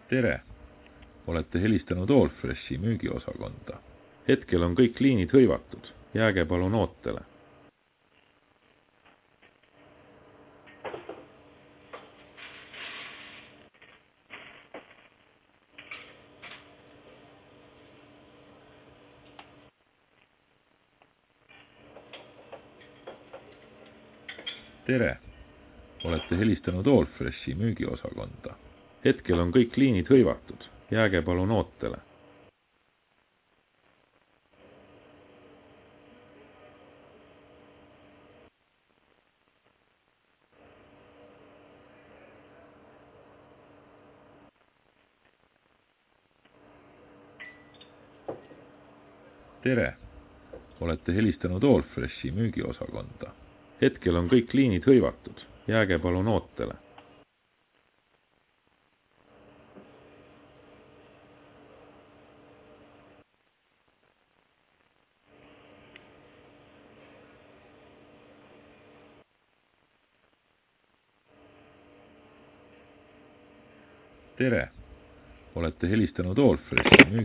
Tere! Olete helistanud Allfreshi müügiosakonda. Hetkel on kõik liinid hõivatud. Jääge palun ootele. Tere! Olete helistanud Allfreshi müügiosakonda. Hetkel on kõik liinid hõivatud. Jääge palun ootele. Tere! Olete helistanud Allfreshi müügiosakonda. Hetkel on kõik liinid hõivatud. Jääge palun ootele. Tere! Olete helistanud Allfreshi müügiosakonda.